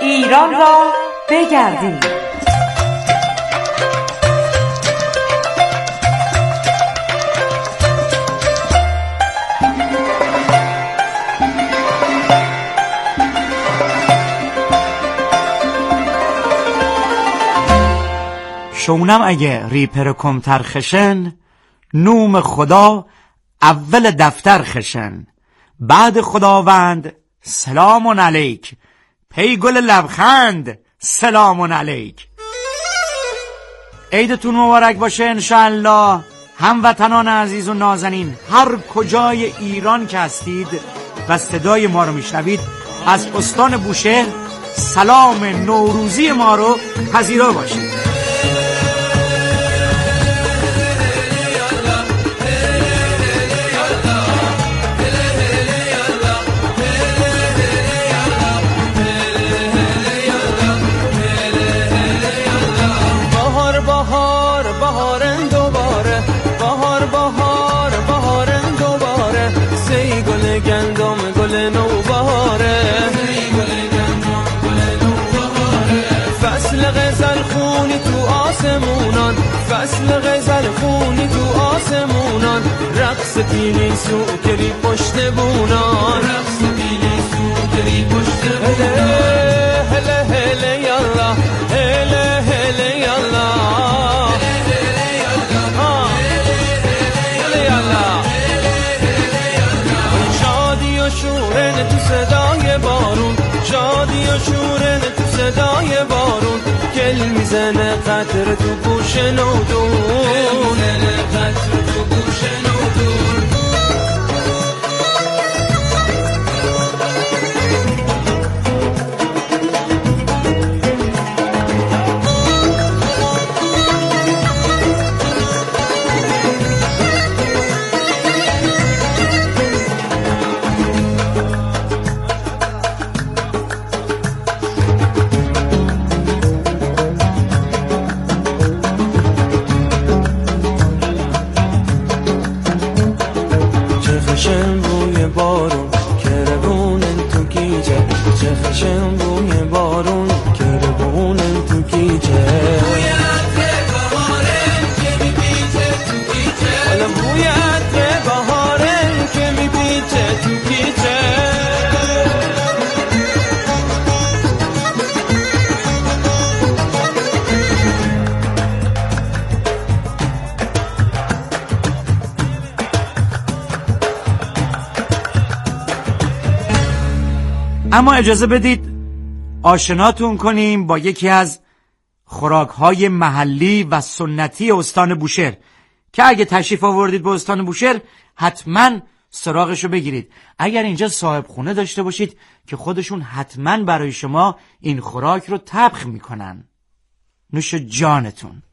ایران را بگردیم. شونم اگه ریپر کمتر خشن، نوم خدا اول دفتر خشن. بعد خداوند سلام علیک، پی گل لبخند سلام علیک. عیدتون مبارک باشه انشاءالله. هموطنان عزیز و نازنین هر کجای ایران که هستید و صدای ما رو میشنوید، از استان بوشهر سلام نوروزی ما رو پذیرا باشید. فصل غزل خونی تو آسمونان، رقص پیلی سوکری پشت بونان، رقص پیلی سوکری پشت بونان. هله هله یالا، هله هله یالا، هله یالا. شادی و شورن تو صدای بارون، شادی و شورن تو صدای بارون. گل میزنه قطر تو گوش نودون، قطر تو گوش نودون. اما اجازه بدید آشناتون کنیم با یکی از خوراک‌های محلی و سنتی استان بوشهر که اگه تشریف آوردید به استان بوشهر حتما سراغشو بگیرید. اگر اینجا صاحب خونه داشته باشید که خودشون حتما برای شما این خوراک رو طبخ میکنن. نوش جانتون.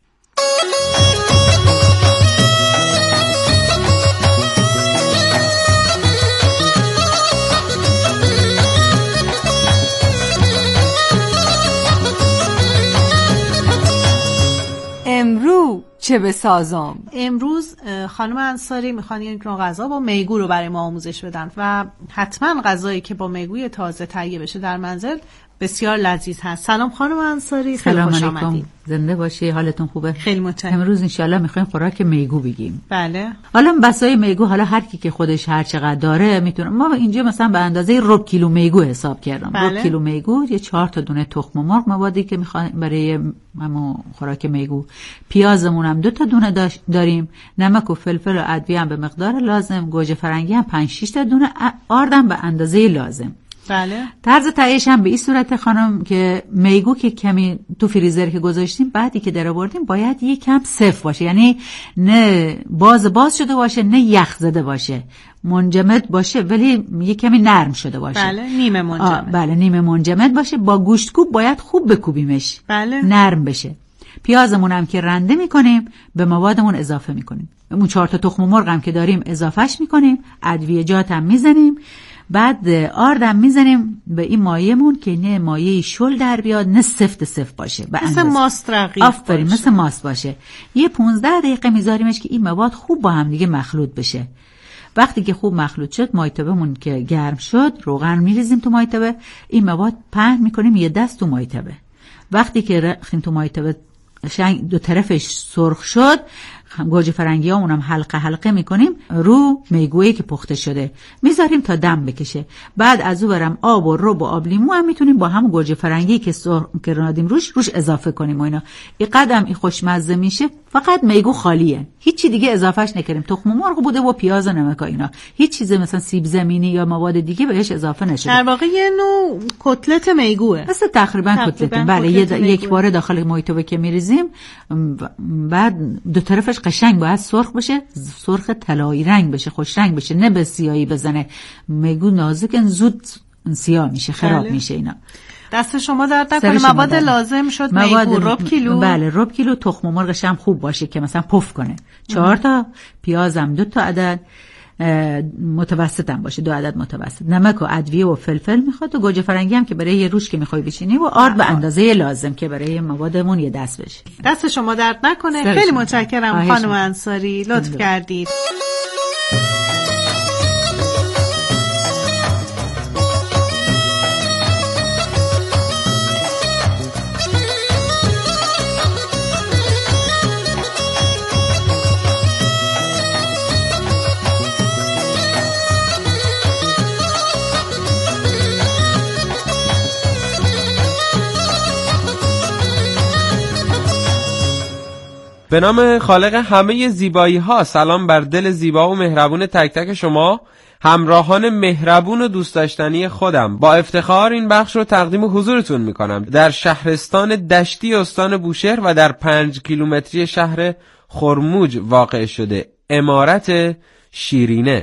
امروز چه بسازم؟ امروز خانم انصاری میخوان یک نوع غذا با میگو رو برای ما آموزش بدن و حتما غذایی که با میگوی تازه تهیه بشه در منزل بسیار لذیذ هست. سلام خانم انصاری، خیلی خوش آمدید. زنده باشی، حالتون خوبه؟ خیلی متشکرم. امروز انشالله میخوایم خوراک میگو بگیم. بله. حالا بسای میگو، حالا هر کی که خودش هر چقدر داره میتونه. ما اینجا مثلا به اندازه ربع کیلو میگو حساب کردم. بله. ربع کیلو میگو یه 4 تا دونه تخم مرغ موادی که میخوایم برای همون خوراک میگو. پیازمون هم 2 تا دونه داریم، نمک و فلفل و ادویه هم به مقدار لازم، گوجه فرنگی هم 5-6 تا دونه، آردم به اندازه لازم. بله. طرز تهیه‌اش هم به این صورت خانم که میگو که کمی تو فریزر که گذاشتیم بعدی که درآوردیم باید یکم سفت باشه، یعنی نه باز شده باشه نه یخ زده باشه، منجمد باشه ولی یه کمی نرم شده باشه. بله، نیمه منجمد. بله، نیمه منجمد باشه. با گوشت کوب باید خوب بکوبیمش. بله. نرم بشه. پیازمون هم که رنده میکنیم به موادمون اضافه میکنیم. اون 4 تا تخم مرغ هم که داریم اضافهش میکنیم، ادویه‌جات هم میزنیم، بعد آردم میزنیم به این مایه‌مون که نه مایه شل در بیاد نه سفت باشه، مثل ماست رقیق. آفرین، مثل ماست باشه. یه 15 دقیقه میذاریمش که این مواد خوب با هم دیگه مخلوط بشه. وقتی که خوب مخلوط شد، مایتبه‌مون که گرم شد، روغن میریزیم تو مایتبه، این مواد پهن میکنیم یه دست تو مایتبه. وقتی که رختیم تو مایتبه دو طرفش سرخ شد، گوجه فرنگی ها اونم حلقه حلقه میکنیم رو میگویی که پخته شده، میذاریم تا دم بکشه. بعد از او برم آب و رب و آب لیمو هم میتونیم با هم گوجه فرنگی که رادیم روش اضافه کنیم و اینا. این قدم این خوشمزه میشه. فقط میگو خالیه، هیچی دیگه اضافهش نکردیم. تخم مرغ بوده و پیاز و نمک و اینا، هیچ چیز مثلا سیب زمینی یا مواد دیگه بهش اضافه نشده. در واقع یه نوع کتلت میگوه، مثل تقریبا کتلت. بله، یک بار داخل مایتبه که میریزیم، بعد دو طرفش قشنگ باید سرخ بشه، سرخ طلایی رنگ بشه، خوش رنگ بشه، نه به سیاهی بزنه. میگو نازک زود سیاه میشه، خراب میشه اینا. دست شما درد نکنه. مواد لازم شد میگو ربع کیلو. بله، ربع کیلو تخم مرغش هم خوب باشه که مثلا پف کنه. 4 تا پیازم 2 تا عدد متوسط هم باشه، 2 عدد متوسط. نمک و ادویه و فلفل میخواد و گوجه فرنگی هم که برای یه روز که میخوای بچینی و آرد به اندازه لازم که برای موادمون یه دست بشه. دست شما درد نکنه. خیلی متشکرم خانم انصاری، لطف کردید. به نام خالق همه زیبایی ها، سلام بر دل زیبا و مهربون تک تک شما همراهان مهربون و دوست داشتنی خودم. با افتخار این بخش رو تقدیم حضورتون میکنم. در شهرستان دشتی استان بوشهر و در 5 کیلومتری شهر خرموج واقع شده عمارت شیرینه.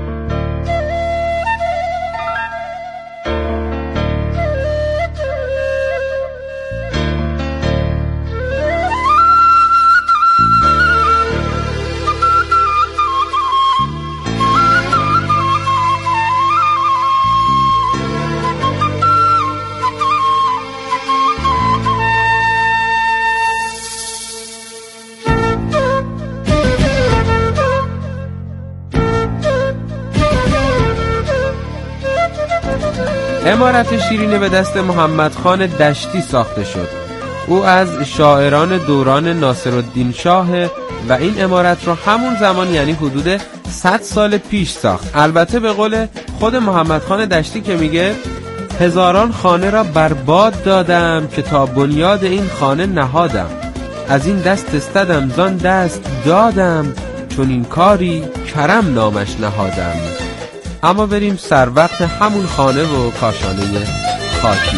عمارت شیرینه به دست محمدخان دشتی ساخته شد. او از شاعران دوران ناصرالدین شاه و این عمارت را همون زمان یعنی حدود 100 سال پیش ساخت. البته به قول خود محمدخان دشتی که میگه هزاران خانه را برباد دادم که تا بنیاد این خانه نهادم، از این دست استدم زان دست دادم، چون این کاری کرم نامش نهادم. اما بریم سر وقت همون خانه و کاشانه خاکی.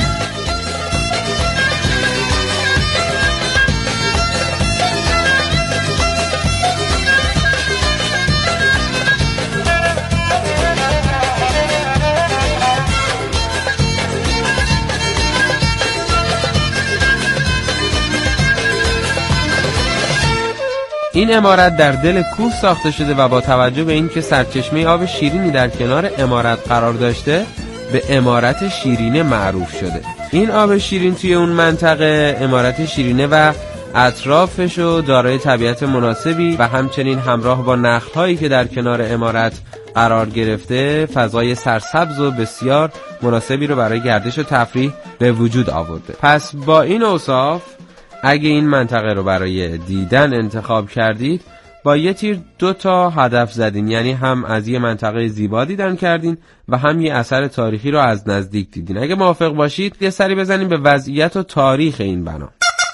این عمارت در دل کوه ساخته شده و با توجه به اینکه سرچشمه آب شیرینی در کنار عمارت قرار داشته به عمارت شیرینه معروف شده. این آب شیرین توی اون منطقه عمارت شیرینه و اطرافشو دارای طبیعت مناسبی و همچنین همراه با نخل‌هایی که در کنار عمارت قرار گرفته فضای سرسبز و بسیار مناسبی رو برای گردش و تفریح به وجود آورده. پس با این اوصاف اگه این منطقه رو برای دیدن انتخاب کردید با یه تیر 2 تا هدف زدین، یعنی هم از یه منطقه زیبا دیدن کردین و هم یه اثر تاریخی رو از نزدیک دیدین. اگه موافق باشید یه سری بزنیم به وضعیت و تاریخ این بنا.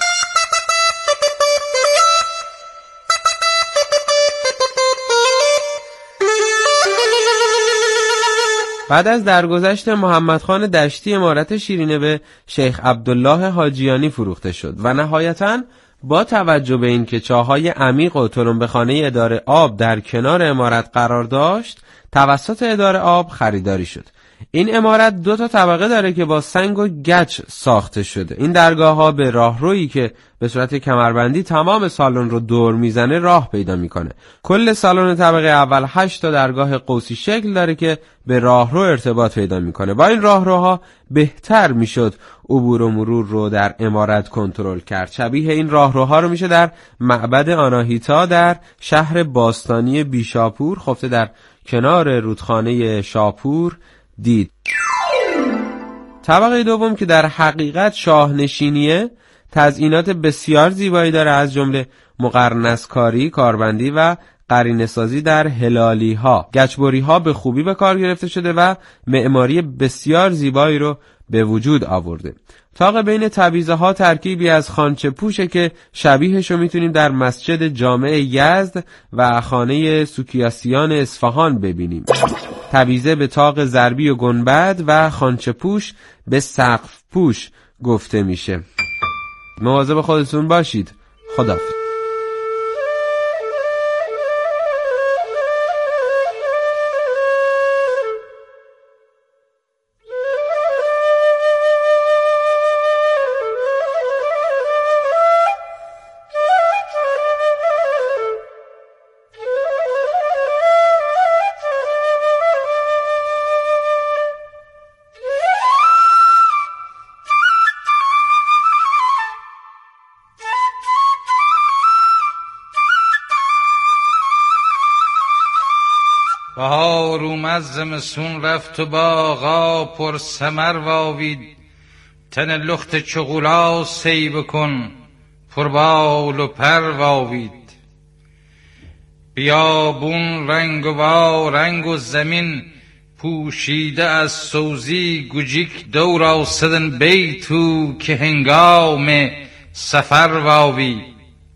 بعد از درگذشت محمدخان دشتی عمارت شیرینه به شیخ عبدالله حاجیانی فروخته شد و نهایتاً با توجه به اینکه چاهای عمیق و تلمبه‌خانه اداره آب در کنار عمارت قرار داشت توسط اداره آب خریداری شد. این عمارت 2 تا طبقه داره که با سنگ و گچ ساخته شده. این درگاه ها به راهرویی که به صورت کمربندی تمام سالن رو دور میزنه راه پیدا میکنه. کل سالن طبقه اول 8 تا درگاه قوسی شکل داره که به راهرو ارتباط پیدا میکنه. با این راهروها بهتر میشد عبور و مرور رو در عمارت کنترل کرد. شبیه این راهروها رو میشه در معبد آناهیتا در شهر باستانی بیشاپور خفته در کنار رودخانه شاپور دید. طبقه دوم که در حقیقت شاهنشینیه، تزئینات بسیار زیبایی داره، از جمله مقرنس‌کاری، کاربندی و قرینه‌سازی در هلالی‌ها، گچبری‌ها به خوبی به کار گرفته شده و معماری بسیار زیبایی رو به وجود آورده. طاق بین تبیزه‌ها ترکیبی از خوانچه پوشه که شبیهش رو میتونیم در مسجد جامع یزد و خانه سوکیاسیان اصفهان ببینیم. تبیزه به طاق ضربی و گنبد و خوانچه پوش به سقف پوش گفته میشه. مواظب خودتون باشید. خداحافظ. بهار اومد زمستون رفت و باغا پر ثمر واوید، تن لخت چغولا سی بکن پر بال و پر واوید. بیابون رنگ و زمین پوشیده از سوزی، گوجیک دور آسدن بیتو که هنگام سفر واوید.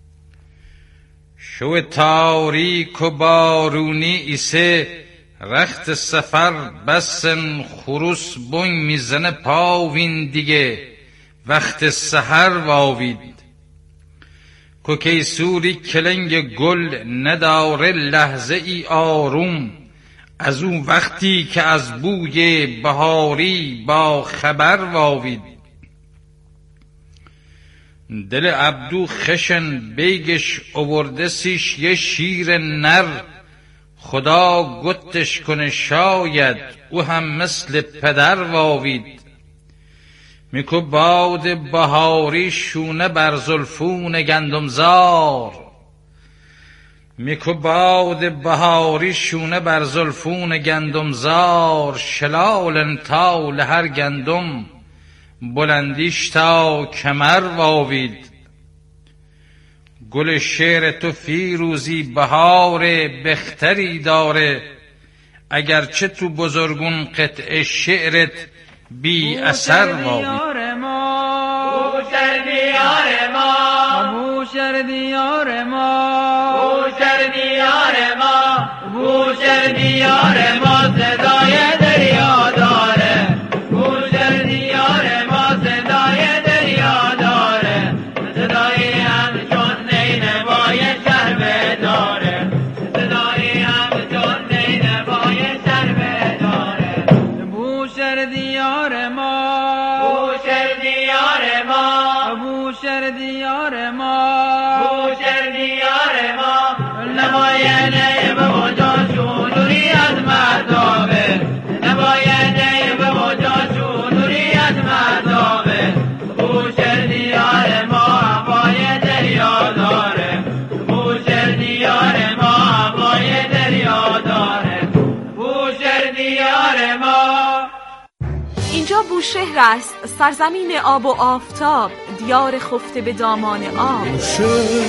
شو تاریک و بارونی ایسه رخت سفر بسن خروس بوی میزنه پاوین دیگه وقت سحر واوید. کوکی سوری کلنگ گل نداره لحظه ای آروم، از اون وقتی که از بوی بهاری با خبر واوید. دل عبدو خشن بیگش اوورده سیش یه شیر نر، خدا گتش کنه شاید او هم مثل پدر واوید. میکو باد بهاری شونه بر زلفون گندمزار، میکو باد بهاری شونه بر زلفون گندمزار، شلالن تا لهر گندم بلندیش تا کمر واوید. گل شعر تو فیروزی بهار بختری داره، اگرچه تو بزرگون قطع شعرت بی اثر واوید. بوشهر دیار ما، بوشهر دیار ما، بوشهر دیار ما، بوشهر دیار ما صدای دریا داره، بوشهر دیار ما صدای دریا داره، صدای همچون نینوای شهر داره، صدای همچون نینوای شهر داره. بوشهر دیار ما، بوشهر دیار ما، بوشهر دیار ما، بوشهر دیار ما، نماینده به وجاشون نوری از مردابه، نماینده به وجاشون نوری از مردابه. بوشهر دیار ما هوای دریا داره، بوشهر دیار ما هوای دریا داره، بوشهر دیار ما. اینجا بوشهر است، سرزمین آب و آفتاب، دیار خفته به دامان آب. بوشهر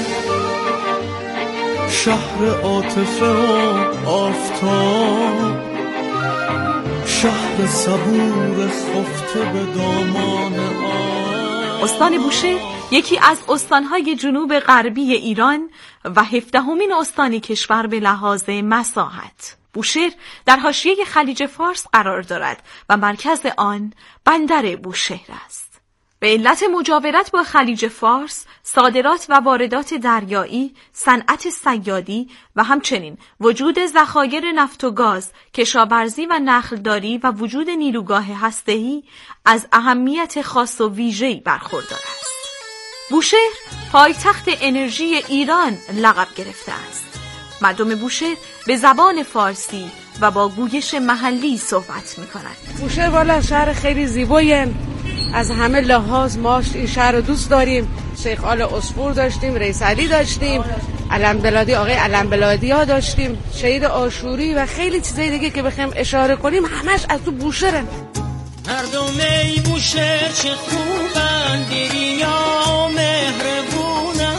شهر عاطفه و آفتاب، شهر صبور خفته به دامان آب. استان بوشهر یکی از استانهای جنوب غربی ایران و 17مین استان کشور به لحاظ مساحت. بوشهر در حاشیه خلیج فارس قرار دارد و مرکز آن بندر بوشهر است. به علت مجاورت با خلیج فارس، صادرات و واردات دریایی، صنعت صیادی و همچنین وجود ذخایر نفت و گاز، کشاورزی و نخلداری و وجود نیروگاه هسته‌ای از اهمیت خاص و ویژه‌ای برخوردار است. بوشهر پایتخت انرژی ایران لقب گرفته است. مردم بوشهر به زبان فارسی و با گویش محلی صحبت می‌کنند. بوشهر والا شهر خیلی زیباییه، از همه لحاظ ما این شهر رو دوست داریم. شیخ آل عصفور داشتیم، رئیس علی داشتیم، علمبلادی، آقای علمبلادی ها داشتیم، شهید آشوری و خیلی چیزای دیگه که بخوایم اشاره کنیم همش از تو بوشهره. مردم ای بوشهر چه خوبن، دیریا مهربونن،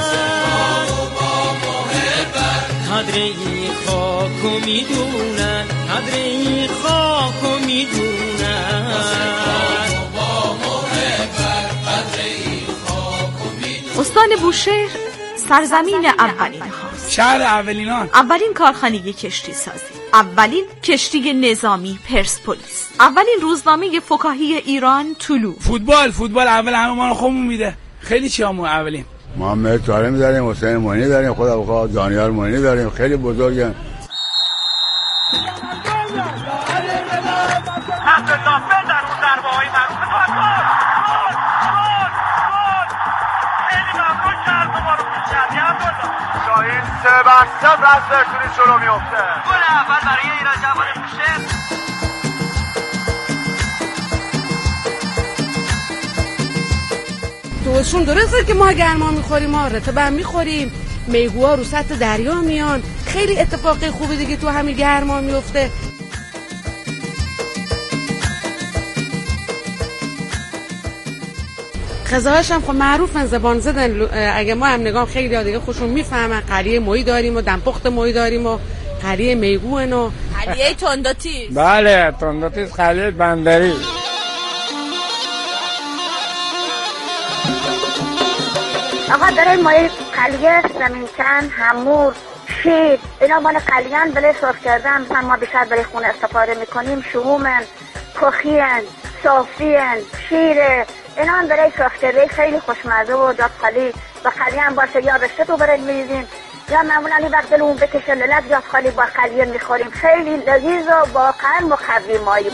قدر این خاکو میدونن، قدر این خاکو میدونن. استان بوشهر سرزمین اولین هاست، شهر اولینان، اولین کارخانه کشتی سازی، اولین کشتی نظامی پرسپولیس، اولین روزنامه فکاهی ایران طلوع، فوتبال اول همه ما رو خودمون میده. خیلی چیامون اولیم. محمد طارمی داریم، حسین معینی داریم، خدا بخواد دانیال معینی داریم، خیلی بزرگن. شاهین 3-0 از پرسپولیس جلو میفته. گل اول برای ایران جوان بوشهر. توشون درسته که ما گرما میخوریم، ما رطب میخوریم، میگوها رو سطح دریا میان، خیلی اتفاق خوبی دیگه تو همین گرما میفته. غذاهاش هم خب معروفن، زبان زدن. اگه ما هم نگاه خیلی ها دیگه خوشون میفهمن. قلیه مویی داریم و دمپخت مویی داریم و قلیه میگوهن و قلیه تنداتیز. بله تنداتیز، قلیه بندری. آقا داره مایه قلیه، زمینکن، همور، شیر، اینا مال قلیان بله صاف کردن. مثلا ما بیشتر برای خونه استفاده میکنیم. شهومن، کخیان، صافیان، شیره، اینا هم برای صاف کرده خیلی خوشمزه و جات خالی و قلیان باشه یا رشته تو برای میریزیم یا معمولا این وقت دلمون بکشه للت جات خالی با قلیه میخوریم. خیلی لذیذ و واقعا مقوی ماییم.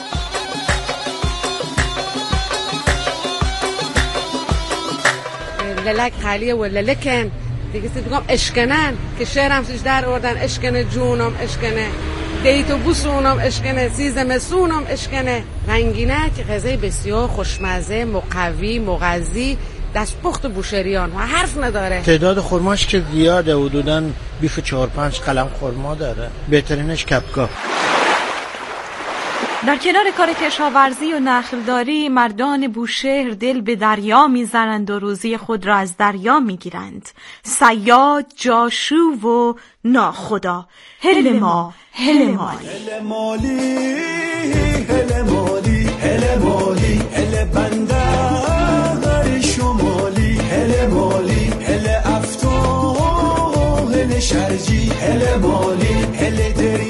للک قلیه و للکن دیگه بگم اشکنن که شهرم سیش در آوردن. اشکنه جونم، اشکنه دیتو بوسونم، اشکنه سیزمسونم، اشکنه رنگینه که غذای بسیار خوشمزه، مقوی، مغذی، دستپخت بوشهریان و حرف نداره. تعداد خرماش که زیاده، حدوداً بیف 4-5 قلم خرما داره. بهترینش کپکا. در کنار کار کشاورزی و نخلداری، مردان بوشهر دل به دریا میزنند و روزی خود را از دریا میگیرند. صیاد، جاشو و ناخدا. هل ما، هل مالی، هل مالی، هل مالی، هل مالی، هل بندر شمالی، هل مالی، هل افتو، هل شرجی، هل مالی، هل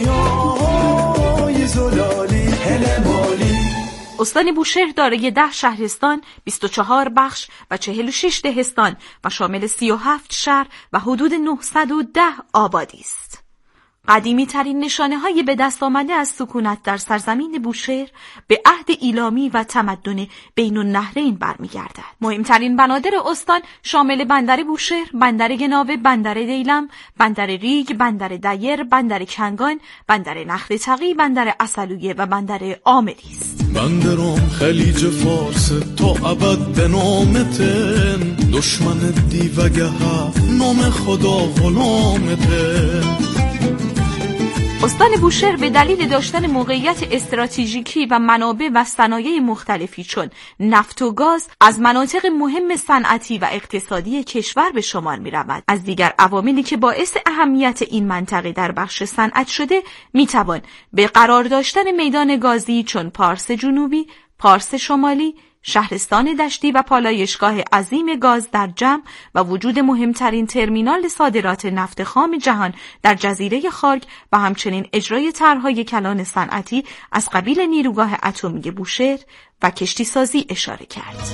دریای زلالی، هل مالی. استان بوشهر دارای 10 شهرستان، 24 بخش و 46 دهستان و شامل 37 شهر و حدود 910 آبادی است. قدیمی ترین نشانه های به دست آمده از سکونت در سرزمین بوشهر به عهد ایلامی و تمدن بین النهرین برمیگردد. مهمترین بنادر استان شامل بندر بوشهر، بندر گناوه، بندر دیلم، بندر ریگ، بندر دیر، بندر کنگان، بندر نخل تقی، بندر عسلویه و بندر آملی است. بندرم خلیج فارس تا ابد به نامتن، دشمن دیوگه نام خدا غلامتن. استان بوشهر به دلیل داشتن موقعیت استراتژیکی و منابع و صنایع مختلفی چون نفت و گاز از مناطق مهم صنعتی و اقتصادی کشور به شمار می رود. از دیگر عواملی که باعث اهمیت این منطقه در بخش صنعت شده می توان به قرار داشتن میدان گازی چون پارس جنوبی، پارس شمالی، شهرستان دشتی و پالایشگاه عظیم گاز در جمع و وجود مهمترین ترمینال صادرات نفت خام جهان در جزیره خارگ و همچنین اجرای طرح‌های کلان صنعتی از قبیل نیروگاه اتمی بوشهر و کشتی سازی اشاره کرد.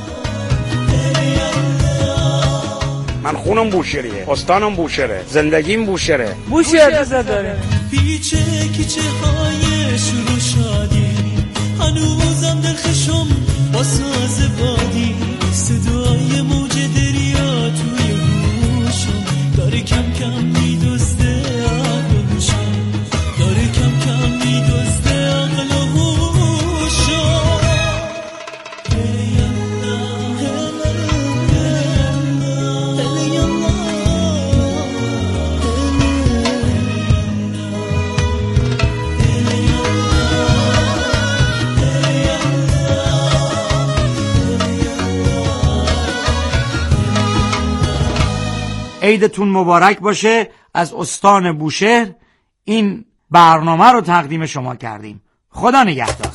من خونم بوشهریه، استانم بوشهره، زندگیم بوشهره. بوشهر دوست داره. پیچه کیچه های شروع شادی، هنوزم دلخشم با ساز بادی، صدای موج دریا توی گوشم داره کم کم میدزده عقل و هوشم، داره کم کم میدزده عقل و هوشم. عیدتون مبارک باشه. از استان بوشهر این برنامه رو تقدیم شما کردیم. خدا نگهدار.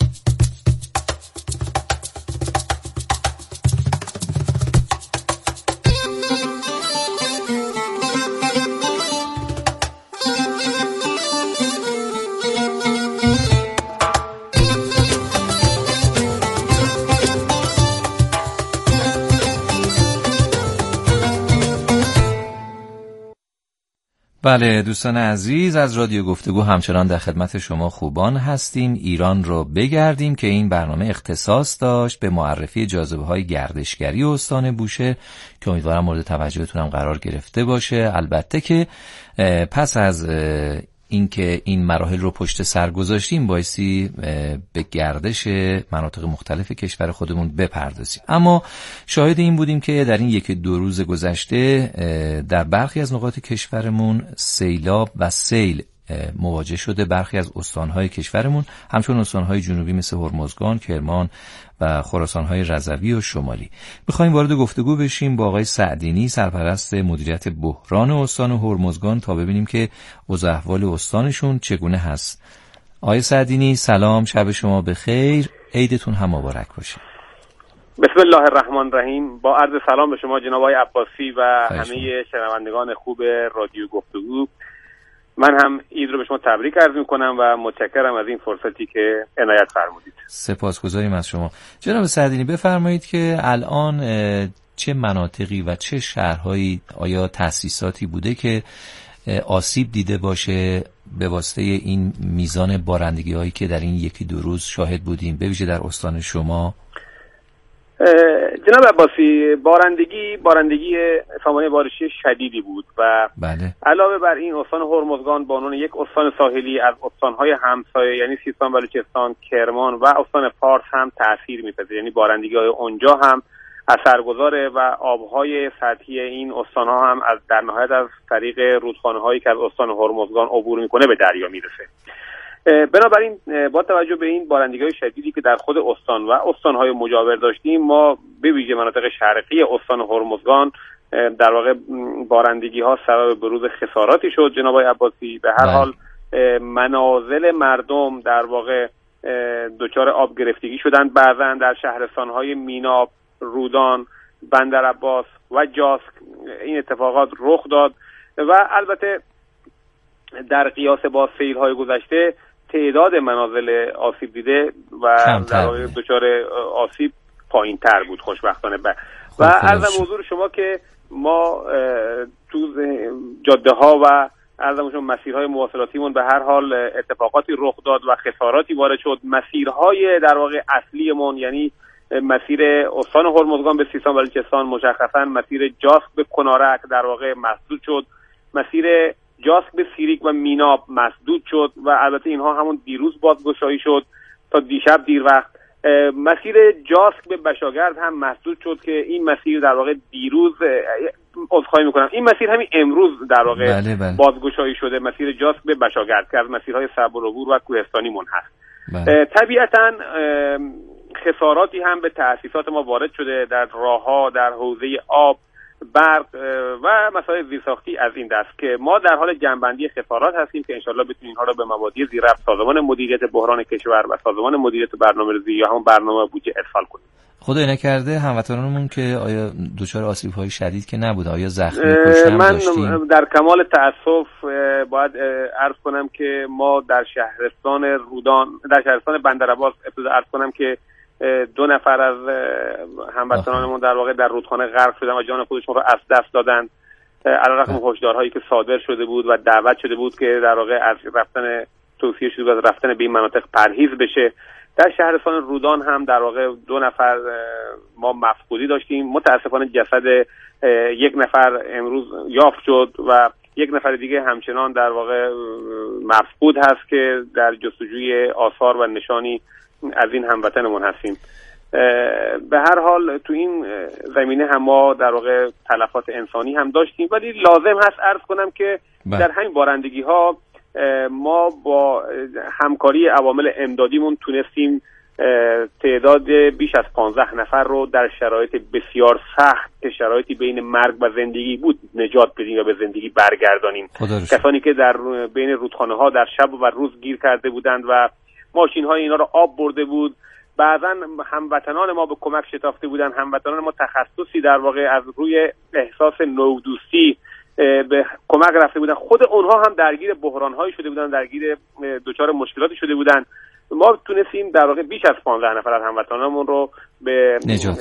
بله دوستان عزیز، از رادیو گفتگو همچنان در خدمت شما خوبان هستیم. ایران رو بگردیم که این برنامه اختصاص داشت به معرفی جاذبه‌های گردشگری استان بوشهر که امیدوارم مورد توجهتون هم قرار گرفته باشه. البته که پس از اینکه این مراحل رو پشت سر گذاشتیم بایستی به گردش مناطق مختلف کشور خودمون بپردازیم. اما شاهد این بودیم که در این 1-2 روز گذشته در برخی از نقاط کشورمون سیلاب و سیل مواجه شده. برخی از استانهای کشورمون همچون استانهای جنوبی مثل هرمزگان، کرمان و خراسانهای رضوی و شمالی. میخوایم وارد گفتگو بشیم با آقای سعدینی، سرپرست مدیریت بحران استان هرمزگان، تا ببینیم که اوضاع احوال استانشون چگونه هست. آقای سعدینی سلام، شب شما بخیر، عیدتون هم مبارک باشه. بسم الله الرحمن الرحیم. با عرض سلام به شما جناب آقای عباسی و همه شنوندگان خوب رادیو گفتگو. من هم عید رو به شما تبریک عرض میکنم و متشکرم از این فرصتی که عنایت فرمودید. سپاسگزاریم از شما. جناب سعدینی بفرمایید که الان چه مناطقی و چه شهرهایی، آیا تأسیساتی بوده که آسیب دیده باشه به واسطه این میزان بارندگی هایی که در این 1-2 روز شاهد بودیم، به ویژه در استان شما؟ جناب عباسی، بارندگی سامانه بارشی شدیدی بود و بله. علاوه بر این استان هرمزگان به عنوان یک استان ساحلی از استانهای همسایه یعنی سیستان، بلوچستان، کرمان و استان فارس هم تأثیر می‌پذیره. یعنی بارندگی‌های اونجا هم اثرگذاره و آبهای سطحی این استان‌ها هم از در نهایت از طریق رودخانه‌هایی که از استان هرمزگان عبور می‌کنه به دریا میرسه. بنابراین با توجه به این بارندگی‌های شدیدی که در خود استان و استان‌های مجاور داشتیم، ما به ویژه مناطق شرقی استان هرمزگان در واقع بارندگی‌ها سبب بروز خساراتی شد. جناب آقای عباسی، به هر حال منازل مردم در واقع دچار آب گرفتگی شدند. بعضا در شهرستان‌های میناب، رودان، بندرعباس و جاسک این اتفاقات رخ داد و البته در قیاس با سیل‌های گذشته تعداد منازل آسیب دیده و در واقع دچار آسیب پایین‌تر بود خوشبختانه. و عرضم حضور شما که ما تو جاده‌ها و عرضم شما مسیرهای مواصلاتیمون به هر حال اتفاقاتی رخ داد و خساراتی وارد شد. مسیرهای در واقع اصلیمون یعنی مسیر استان هرمزگان به سیستان بلوچستان، مشخصا مسیر جاسک به کنارک در واقع مسدود شد. مسیر جاسک به سیریک و میناب مسدود شد و البته اینها همون دیروز بازگشایی شد تا دیشب دیر وقت. مسیر جاسک به بشاگرد هم مسدود شد که این مسیر در واقع دیروز عذرخواهی میکنم این مسیر همین امروز در واقع بازگشایی شده، مسیر جاسک به بشاگرد که از مسیرهای صبرالعبور و کوهستانی من هست. طبیعتاً خساراتی هم به تأسیسات ما وارد شده در راهها، در حوزه آب، برق و مسائل زیرساختی از این دست که ما در حال جمع‌بندی خسارات هستیم که انشالله بتونیم اینها را به مبادی زیرربط سازمان مدیریت بحران کشور و سازمان مدیریت برنامه‌ریزی یا همون برنامه بودجه ارسال کنیم. خدای نکرده هموطنانمون که آیا دچار آسیب‌های شدید که نبود، آیا زخمی کشته هم داشتیم؟ من در کمال تأسف باید عرض کنم که ما در شهرستان رودان، در شهرستان بندرعباس ابتدا عرض کنم که 2 نفر از هموطنانمون در واقع در رودخانه غرق شدن و جان خودشون رو از دست دادن علیرغم هشدارهایی که صادر شده بود و دعوت شده بود که در واقع از رفتن توصیه شده بود از رفتن به این مناطق پرهیز بشه. در شهرستان رودان هم در واقع 2 نفر ما مفقودی داشتیم. متاسفانه جسد 1 نفر امروز یافت شد و 1 نفر دیگه همچنان در واقع مفقود هست که در جستجوی آثار و نشانی از این هموطنمون هستیم. به هر حال تو این زمینه هم ما در واقع تلفات انسانی هم داشتیم، ولی لازم هست عرض کنم که در همین بارندگی ها ما با همکاری عوامل امدادیمون تونستیم تعداد بیش از 15 نفر رو در شرایط بسیار سخت که شرایطی بین مرگ و زندگی بود نجات بدیم و به زندگی برگردانیم. کسانی که در بین رودخانه‌ها در شب و روز گیر کرده بودند و ماشین‌های اینا رو آب برده بود، بعضا هموطنان ما به کمک شتافته بودند. هموطنان ما تخصصی در واقع از روی احساس نودوستی به کمک رفته بودن. خود اونها هم درگیر بحران‌هایی شده بودن، درگیر دچار مشکلاتی شده بودن. ما تونستیم در واقع بیش از 15 نفر از هموطنانمون رو به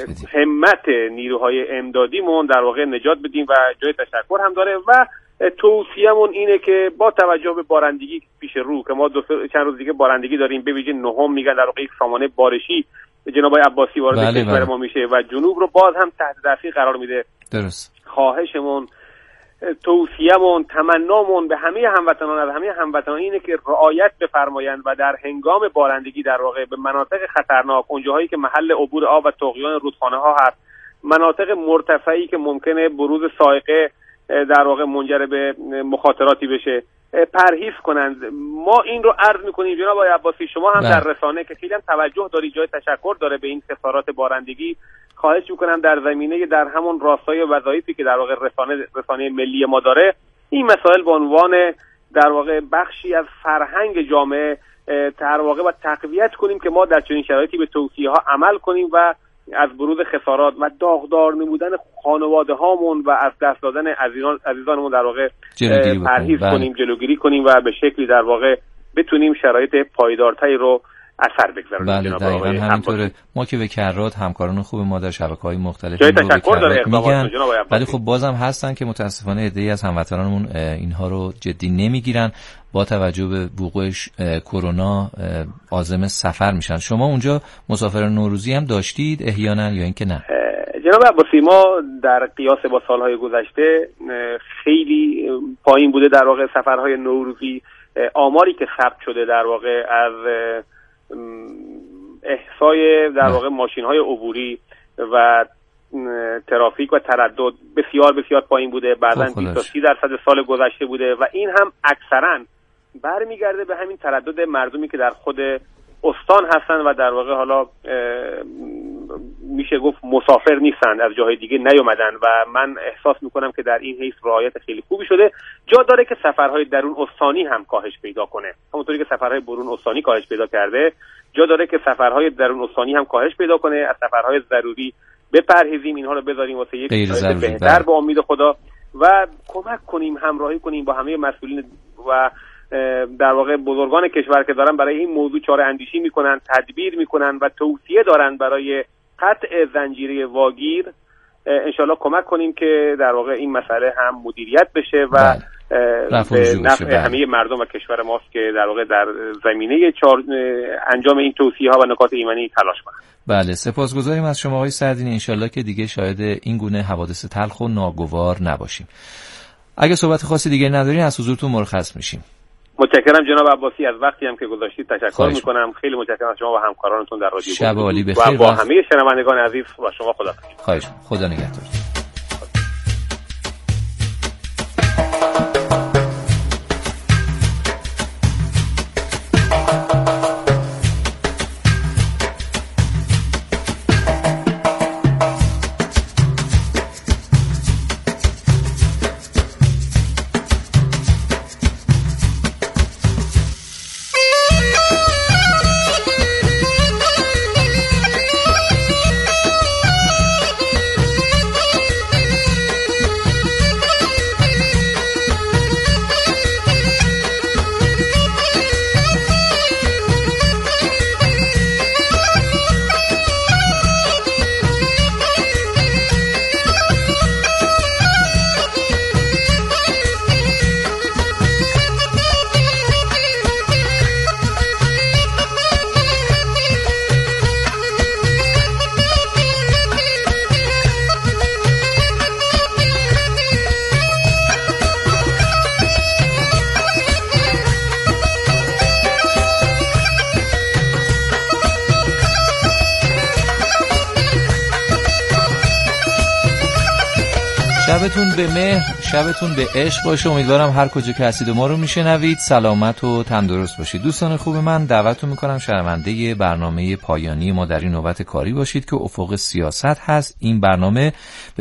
همت نیروهای امدادیمون در واقع نجات بدیم و جای تشکر هم داره. و توصیه‌مون اینه که با توجه به بارندگی پیش رو که ما چند روز دیگه بارندگی داریم، به ویژه نهم میگن در واقع یک سامانه بارشی جناب آقای عباسی وارد کشور ما میشه و جنوب رو باز هم تحت تاثیر قرار میده. درست. خواهشمون، توصیه‌مون، تمنامون به همه هموطنان اینه که رعایت بفرمایند و در هنگام بارندگی در واقع به مناطق خطرناک، اونجاهایی که محل عبور آب و طغیان رودخانه ها هست، مناطق مرتفعی که ممکنه بروز صاعقه در واقع منجر به مخاطراتی بشه، پرهیز کنند. ما این رو عرض میکنیم جناب آقای عباسی، شما هم در رسانه که خیلی هم توجه داری، جای تشکر داره به این خسارات بارندگی، خواهش میکنم در زمینه در همون راستای وظایفی که در واقع رسانه ملی ما داره، این مسائل به عنوان در واقع بخشی از فرهنگ جامعه در واقع و تقویت کنیم که ما در چنین شرایطی به توصیه ها عمل کنیم و از بروز خسارات و داغدار نمودن خانواده هامون و از دست دادن عزیزانمون در واقع پرهیز کنیم، جلوگیری کنیم و به شکلی در واقع بتونیم شرایط پایدارتری رو اثر بگذارونیم. بله دقیقاً همینطوره. ما که به کرات همکاران خوب ما در شبکه‌های مختلف رو به کرات میگن، ولی خب بازم هستن که متاسفانه عده‌ای از هموطنانمون اینها رو جدی نمیگیرن، با توجه به وقوع کرونا عازم سفر میشن. شما اونجا مسافر نوروزی هم داشتید احیانا یا اینکه نه؟ جناب عباسی، ما در قیاس با سالهای گذشته خیلی پایین بوده در واقع سفرهای نوروزی. آماری که ثبت شده در واقع از احصای در واقع ماشین‌های عبوری و ترافیک و تردد بسیار بسیار پایین بوده، بعداً 20 تا 30% سال گذشته بوده و این هم اکثراً برمیگرده به همین تردد مردمی که در خود استان هستن و در واقع حالا میشه گفت مسافر نیستن، از جاهای دیگه نیومدن و من احساس میکنم که در این حیث رعایت خیلی خوبی شده. جا داره که سفرهای درون استانی هم کاهش پیدا کنه، همونطوری که سفرهای برون استانی کاهش پیدا کرده، جا داره که سفرهای درون استانی هم کاهش پیدا کنه. از سفرهای ضروری بپرهیزیم، اینها رو بذاریم واسه یک شرایط بهتر به امید خدا و کمک کنیم، همراهی کنیم با همه مسئولین و در واقع بزرگان کشور که دارن برای این موضوع چاره اندیشی میکنن، تدبیر میکنن و توصیه دارن برای قطع زنجیره واگیر. انشالله کمک کنیم که در واقع این مسئله هم مدیریت بشه و به نفع همه مردم و کشور ماست که در واقع در زمینه انجام این توصیه ها و نکات ایمنی تلاش کنن. بله، سپاسگزاریم از شما آقای سعدینی. انشالله که دیگه شاهد این گونه حوادث تلخ و ناگوار نباشیم. اگه صحبت خاصی دیگه ندارین از حضورتون مرخص میشیم. متشکرم جناب عباسی، از وقتی هم که گذاشتید تشکر میکنم. خیلی متشکرم از شما و همکارانتون در رادیو. شب عالی بخیر و با همه شنوندگان عزیز و شما خدا. خواهش خدا نگهدار. شبتون به عشق باشه. امیدوارم هر کجا که هستید و ما رو میشنوید سلامت و تندرست باشید. دوستان خوب من، دعوتتون میکنم شنونده برنامه پایانی ما در این نوبت کاری باشید که افق سیاست هست. این برنامه